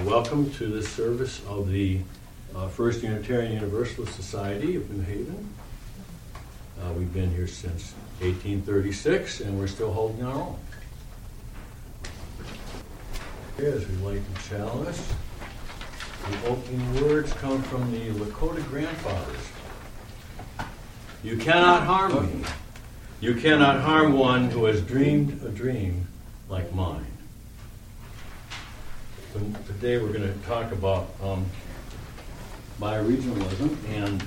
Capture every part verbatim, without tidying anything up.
welcome to this service of the uh, First Unitarian Universalist Society of New Haven. Uh, we've been here since eighteen thirty-six, and we're still holding our own. As we light the chalice, the opening words come from the Lakota grandfathers. You cannot harm me. You cannot harm one who has dreamed a dream like mine. So today we're going to talk about um, bioregionalism, and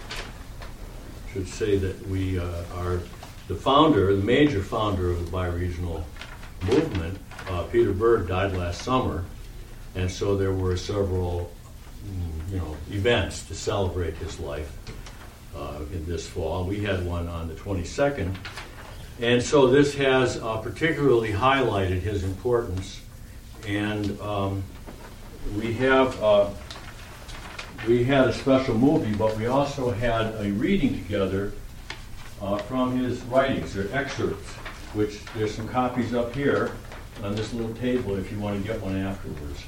should say that we uh, are the founder, the major founder of the bioregional movement. Uh, Peter Berg died last summer, and so there were several, you know, events to celebrate his life uh, in this fall. We had one on the twenty-second, and so this has uh, particularly highlighted his importance. And um, we have uh, we had a special movie, but we also had a reading together uh, from his writings. They're excerpts, which there's some copies up here on this little table if you want to get one afterwards.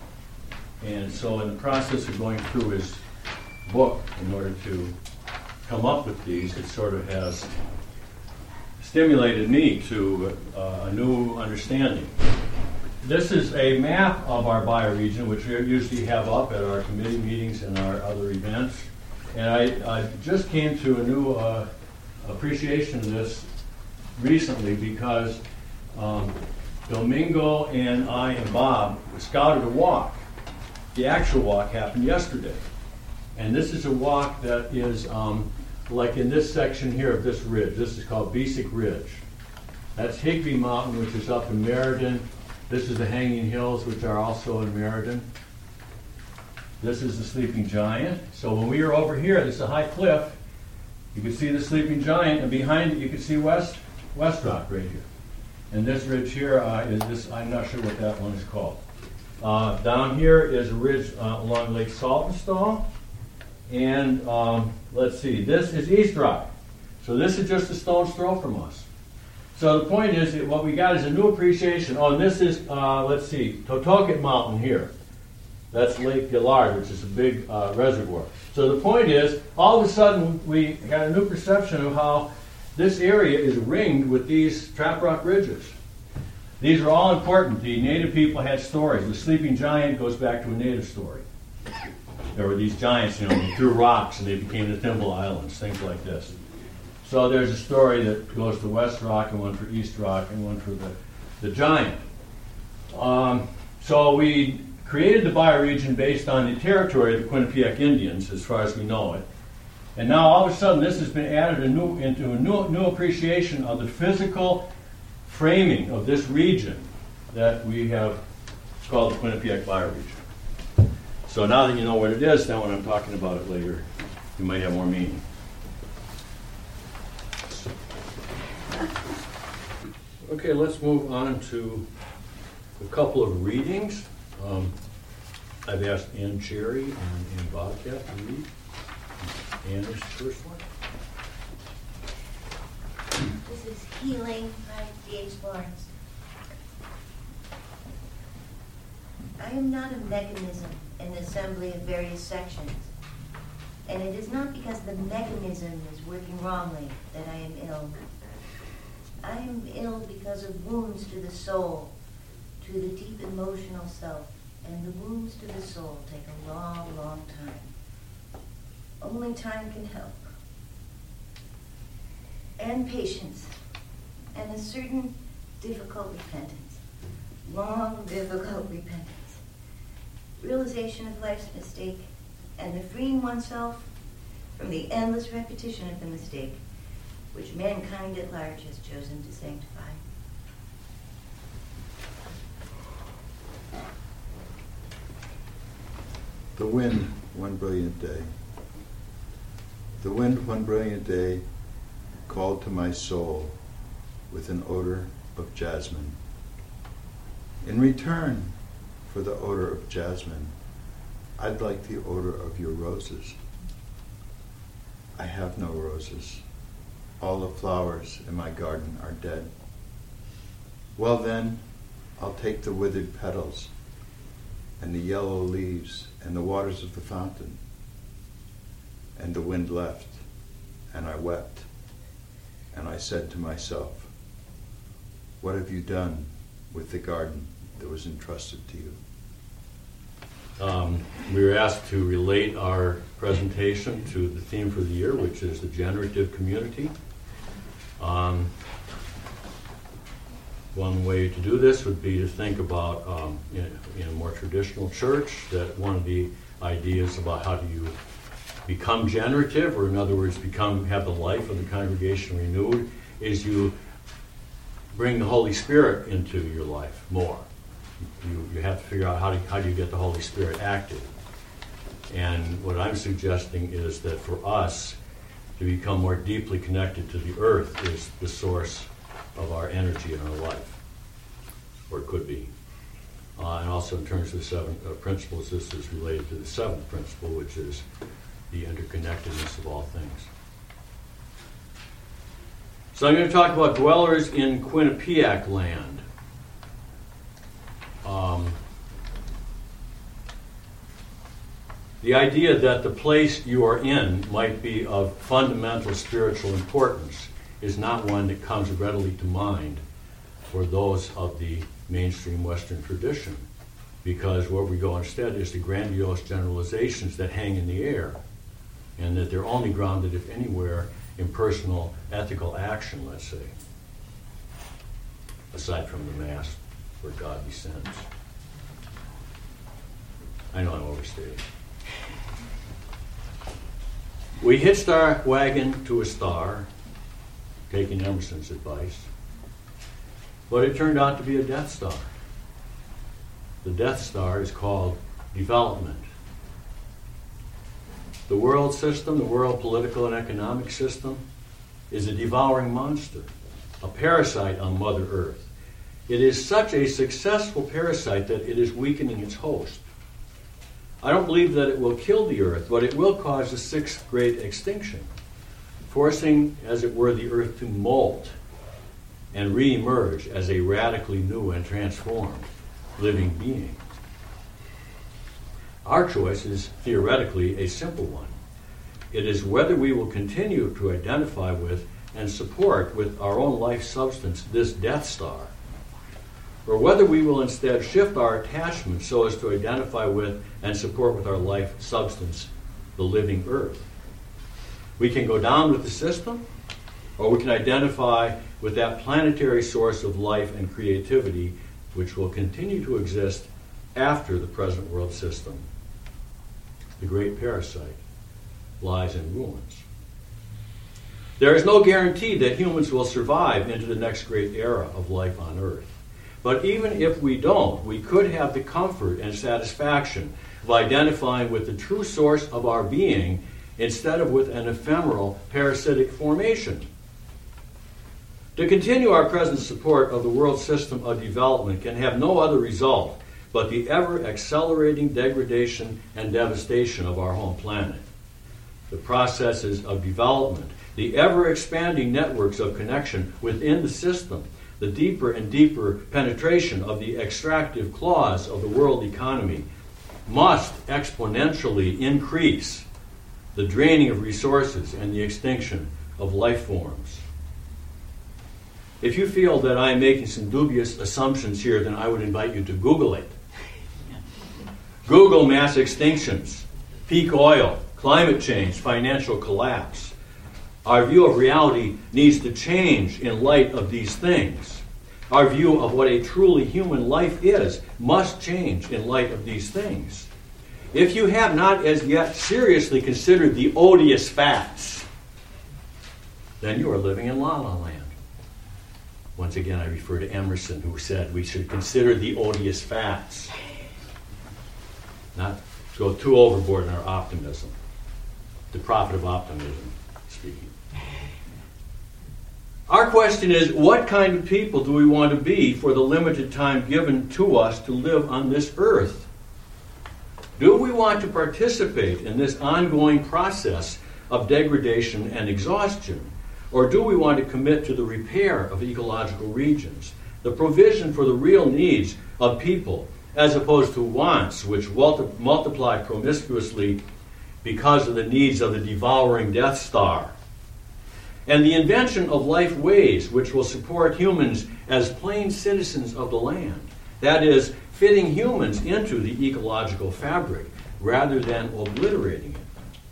And so in the process of going through his book in order to come up with these, it sort of has stimulated me to uh, a new understanding. This is a map of our bioregion, which we usually have up at our committee meetings and our other events. And I, I just came to a new uh, appreciation of this recently because um, Domingo and I and Bob scouted a walk. The actual walk happened yesterday. And this is a walk that is um, like in this section here of this ridge. This is called Besic Ridge. That's Higbee Mountain, which is up in Meriden. This is the Hanging Hills, which are also in Meriden. This is the Sleeping Giant. So when we were over here, this is a high cliff. You can see the Sleeping Giant, and behind it you can see West West Rock right here. And this ridge here uh, is this, I'm not sure what that one is called. Uh, down here is a ridge uh, along Lake Saltonstall. And um, let's see, this is East Rock. So this is just a stone's throw from us. So the point is that what we got is a new appreciation. Oh, and this is, uh, let's see, Totoket Mountain here. That's Lake Gillard, which is a big uh, reservoir. So the point is, all of a sudden, we got a new perception of how this area is ringed with these trap rock ridges. These are all important. The native people had stories. The Sleeping Giant goes back to a native story. There were these giants, you know, they threw rocks and they became the Thimble Islands, things like this. So there's a story that goes to West Rock and one for East Rock and one for the, the Giant. Um, so we created the bioregion based on the territory of the Quinnipiac Indians, as far as we know it. And now all of a sudden this has been added a new, into a new, new appreciation of the physical framing of this region that we have called the Quinnipiac bioregion. So now that you know what it is, then when I'm talking about it later, you might have more meaning. Okay, let's move on to a couple of readings. Um, I've asked Ann Cherry and Ann Bobcat to read. Ann is the first one. This is Healing by D H Lawrence. I am not a mechanism in the assembly of various sections, and it is not because the mechanism is working wrongly that I am ill. I am ill because of wounds to the soul, to the deep emotional self, and the wounds to the soul take a long, long time. Only time can help. And patience, and a certain difficult repentance, long, difficult repentance, realization of life's mistake, and the freeing oneself from the endless repetition of the mistake, which mankind at large has chosen to sanctify. The wind, one brilliant day. The wind, one brilliant day, called to my soul with an odor of jasmine. In return for the odor of jasmine, I'd like the odor of your roses. I have no roses. All the flowers in my garden are dead. Well then, I'll take the withered petals and the yellow leaves and the waters of the fountain. And the wind left, and I wept, and I said to myself, what have you done with the garden that was entrusted to you? Um, we were asked to relate our presentation to the theme for the year, which is the generative community. Um, one way to do this would be to think about, um, in, in a more traditional church, that one of the ideas about how do you become generative, or in other words, become have the life of the congregation renewed, is you bring the Holy Spirit into your life more. You, you have to figure out how do, how do you get the Holy Spirit active. And what I'm suggesting is that for us to become more deeply connected to the earth is the source of our energy in our life, or it could be. Uh, and also in terms of the seven uh, principles, this is related to the seventh principle, which is the interconnectedness of all things. So I'm going to talk about dwellers in Quinnipiac land. Um, the idea that the place you are in might be of fundamental spiritual importance is not one that comes readily to mind for those of the mainstream Western tradition, because what we go instead is the grandiose generalizations that hang in the air, and that they're only grounded, if anywhere, in personal ethical action, let's say, aside from the Mass where God descends. I know I'm overstating. We hitched our wagon to a star, taking Emerson's advice, but it turned out to be a Death Star. The Death Star is called development. The world system, the world political and economic system, is a devouring monster, a parasite on Mother Earth. It is such a successful parasite that it is weakening its host. I don't believe that it will kill the Earth, but it will cause the sixth great extinction, forcing, as it were, the Earth to molt and re-emerge as a radically new and transformed living being. Our choice is theoretically a simple one. It is whether we will continue to identify with and support with our own life substance this Death Star, or whether we will instead shift our attachment so as to identify with and support with our life substance the living Earth. We can go down with the system, or we can identify with that planetary source of life and creativity which will continue to exist after the present world system. The great parasite lies in ruins. There is no guarantee that humans will survive into the next great era of life on Earth. But even if we don't, we could have the comfort and satisfaction of identifying with the true source of our being instead of with an ephemeral parasitic formation. To continue our present support of the world system of development can have no other result but the ever-accelerating degradation and devastation of our home planet. The processes of development, the ever-expanding networks of connection within the system, the deeper and deeper penetration of the extractive claws of the world economy must exponentially increase the draining of resources and the extinction of life forms. If you feel that I am making some dubious assumptions here, then I would invite you to Google it. Google mass extinctions, peak oil, climate change, financial collapse. Our view of reality needs to change in light of these things. Our view of what a truly human life is must change in light of these things. If you have not as yet seriously considered the odious facts, then you are living in La La Land. Once again, I refer to Emerson, who said we should consider the odious facts, not go too overboard in our optimism. The prophet of optimism speaking. Our question is, what kind of people do we want to be for the limited time given to us to live on this earth? Do we want to participate in this ongoing process of degradation and exhaustion? Or do we want to commit to the repair of ecological regions, the provision for the real needs of people, as opposed to wants, which multi- multiply promiscuously because of the needs of the devouring Death Star. And the invention of life ways, which will support humans as plain citizens of the land. That is, fitting humans into the ecological fabric rather than obliterating it.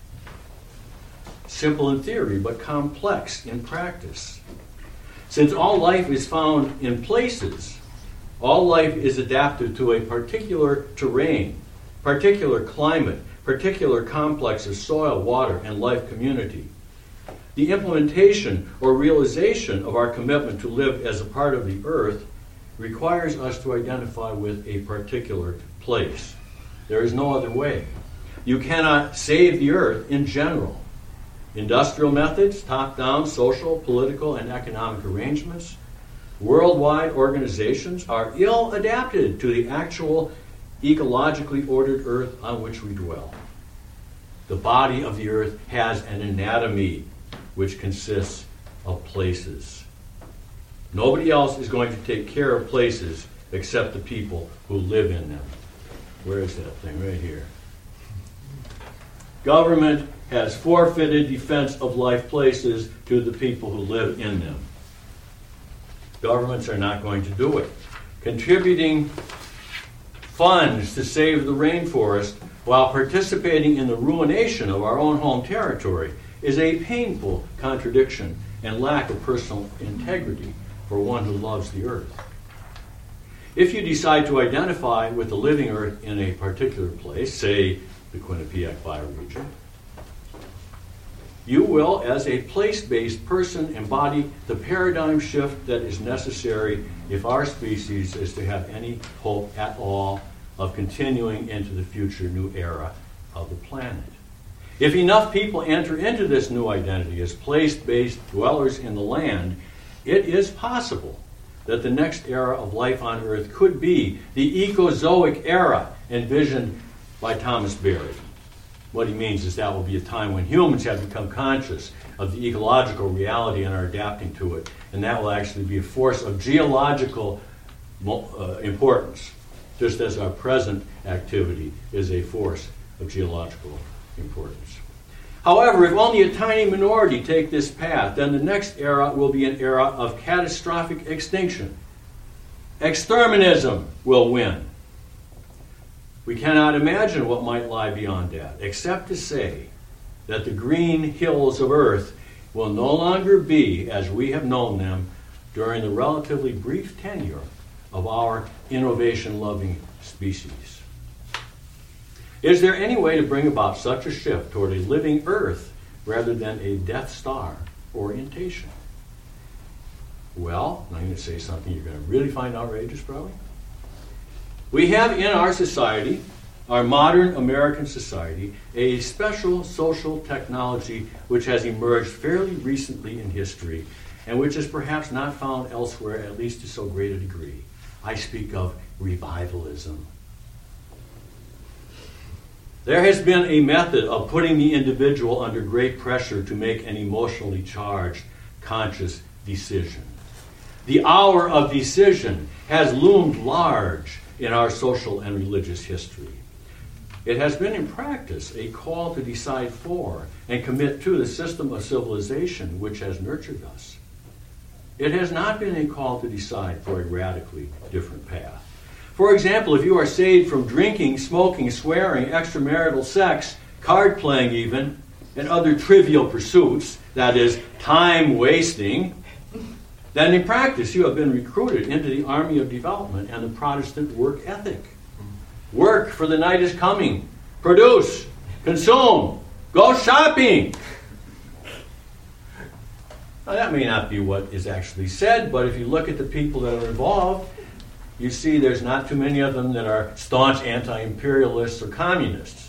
Simple in theory, but complex in practice. Since all life is found in places, all life is adapted to a particular terrain, particular climate, particular complex of soil, water, and life community. The implementation or realization of our commitment to live as a part of the earth requires us to identify with a particular place. There is no other way. You cannot save the earth in general. Industrial methods, top-down social, political, and economic arrangements, worldwide organizations are ill-adapted to the actual ecologically ordered earth on which we dwell. The body of the earth has an anatomy which consists of places. Nobody else is going to take care of places except the people who live in them. Where is that thing? Right here. Government has forfeited defense of life places to the people who live in them. Governments are not going to do it. Contributing funds to save the rainforest while participating in the ruination of our own home territory is a painful contradiction and lack of personal integrity for one who loves the earth. If you decide to identify with the living earth in a particular place, say the Quinnipiac bioregion, you will, as a place-based person, embody the paradigm shift that is necessary if our species is to have any hope at all of continuing into the future new era of the planet. If enough people enter into this new identity as place-based dwellers in the land, it is possible that the next era of life on Earth could be the Ecozoic era envisioned by Thomas Berry. What he means is that will be a time when humans have become conscious of the ecological reality and are adapting to it, and that will actually be a force of geological uh, importance, just as our present activity is a force of geological importance. However, if only a tiny minority take this path, then the next era will be an era of catastrophic extinction. Exterminism will win. We cannot imagine what might lie beyond that, except to say that the green hills of Earth will no longer be as we have known them during the relatively brief tenure of our innovation-loving species. Is there any way to bring about such a shift toward a living Earth rather than a Death Star orientation? Well, I'm going to say something you're going to really find outrageous, probably. We have in our society, our modern American society, a special social technology which has emerged fairly recently in history and which is perhaps not found elsewhere, at least to so great a degree. I speak of revivalism. There has been a method of putting the individual under great pressure to make an emotionally charged, conscious decision. The hour of decision has loomed large in our social and religious history. It has been in practice a call to decide for and commit to the system of civilization which has nurtured us. It has not been a call to decide for a radically different path. For example, if you are saved from drinking, smoking, swearing, extramarital sex, card playing even, and other trivial pursuits, that is, time wasting, then in practice you have been recruited into the army of development and the Protestant work ethic. Work, for the night is coming. Produce, consume, go shopping. Now, that may not be what is actually said, but if you look at the people that are involved, you see there's not too many of them that are staunch anti-imperialists or communists.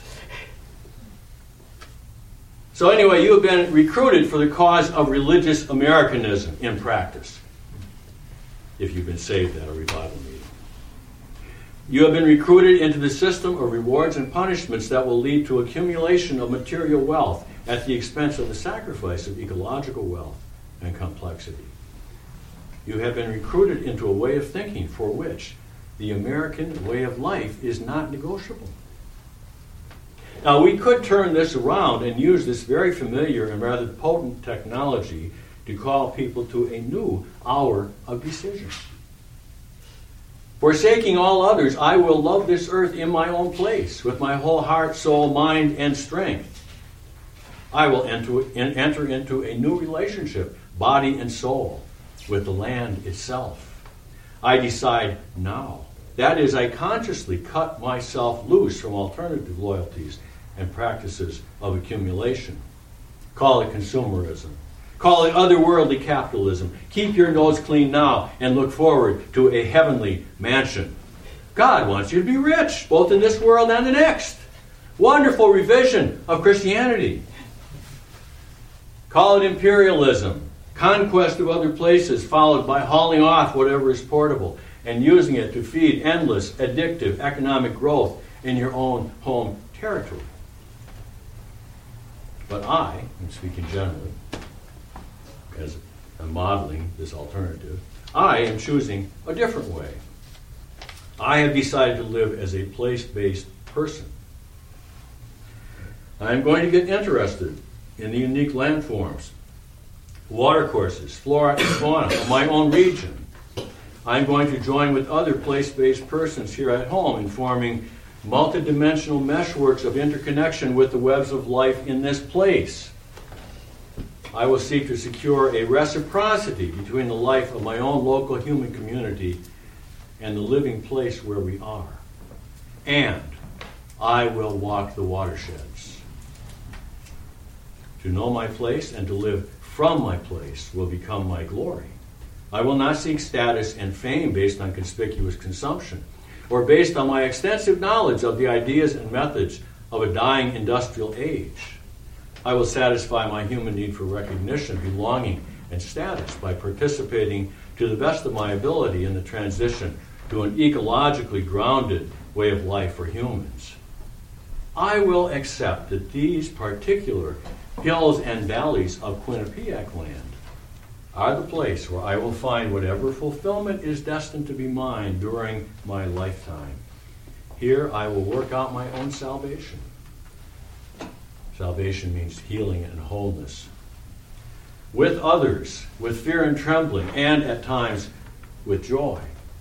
So anyway, you have been recruited for the cause of religious Americanism in practice, if you've been saved at a revival meeting. You have been recruited into the system of rewards and punishments that will lead to accumulation of material wealth at the expense of the sacrifice of ecological wealth and complexity. You have been recruited into a way of thinking for which the American way of life is not negotiable. Now, we could turn this around and use this very familiar and rather potent technology to call people to a new hour of decision. Forsaking all others, I will love this earth in my own place, with my whole heart, soul, mind, and strength. I will enter, enter into a new relationship, body and soul, with the land itself. I decide now. That is, I consciously cut myself loose from alternative loyalties and practices of accumulation. Call it consumerism. Call it otherworldly capitalism. Keep your nose clean now and look forward to a heavenly mansion. God wants you to be rich, both in this world and the next. Wonderful revision of Christianity. Call it imperialism, conquest of other places followed by hauling off whatever is portable and using it to feed endless, addictive economic growth in your own home territory. But I, I'm speaking generally, as I'm modeling this alternative, I am choosing a different way. I have decided to live as a place-based person. I'm going to get interested in the unique landforms, watercourses, flora and fauna of my own region. I'm going to join with other place-based persons here at home in forming multidimensional meshworks of interconnection with the webs of life in this place. I will seek to secure a reciprocity between the life of my own local human community and the living place where we are. And I will walk the watersheds. To know my place and to live from my place will become my glory. I will not seek status and fame based on conspicuous consumption or based on my extensive knowledge of the ideas and methods of a dying industrial age. I will satisfy my human need for recognition, belonging, and status by participating to the best of my ability in the transition to an ecologically grounded way of life for humans. I will accept that these particular hills and valleys of Quinnipiac land are the place where I will find whatever fulfillment is destined to be mine during my lifetime. Here I will work out my own salvation. Salvation means healing and wholeness. With others, with fear and trembling, and at times with joy.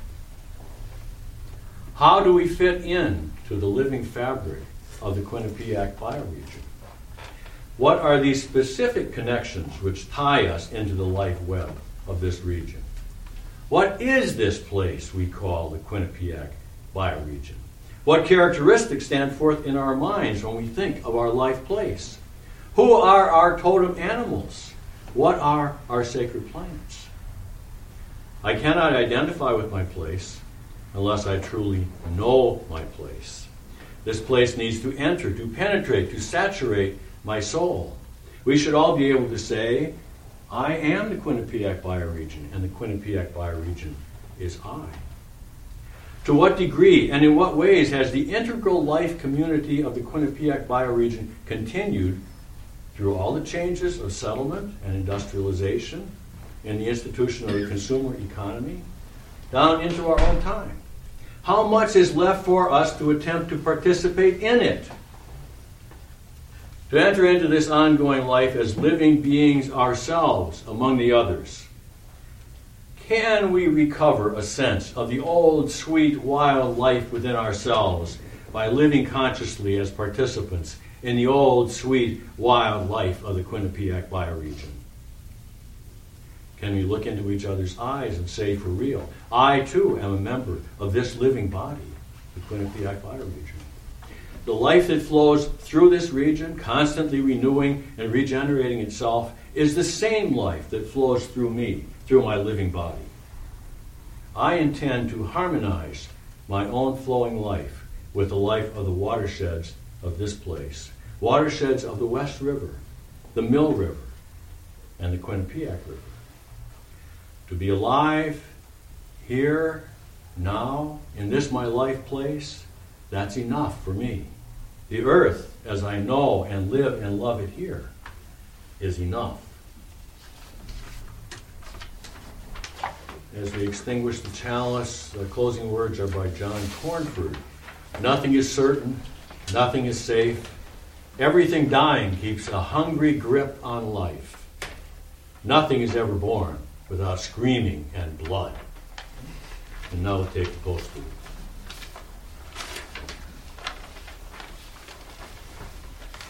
How do we fit in to the living fabric of the Quinnipiac bioregion? What are these specific connections which tie us into the life web of this region? What is this place we call the Quinnipiac bioregion? What characteristics stand forth in our minds when we think of our life place? Who are our totem animals? What are our sacred plants? I cannot identify with my place unless I truly know my place. This place needs to enter, to penetrate, to saturate my soul. We should all be able to say, I am the Quinnipiac bioregion, and the Quinnipiac bioregion is I. To what degree and in what ways has the integral life community of the Quinnipiac bioregion continued through all the changes of settlement and industrialization in the institution of the consumer economy down into our own time? How much is left for us to attempt to participate in it? To enter into this ongoing life as living beings ourselves among the others. Can we recover a sense of the old, sweet, wild life within ourselves by living consciously as participants in the old, sweet, wild life of the Quinnipiac bioregion? Can we look into each other's eyes and say for real, I too am a member of this living body, the Quinnipiac bioregion? The life that flows through this region, constantly renewing and regenerating itself, is the same life that flows through me, through my living body. I intend to harmonize my own flowing life with the life of the watersheds of this place. Watersheds of the West River, the Mill River, and the Quinnipiac River. To be alive here, now, in this my life place, that's enough for me. The earth, as I know and live and love it here, is enough. as we extinguish the chalice, the closing words are by John Cornford. Nothing is certain, nothing is safe. Everything dying keeps a hungry grip on life. Nothing is ever born without screaming and blood. And now we'll take the postal.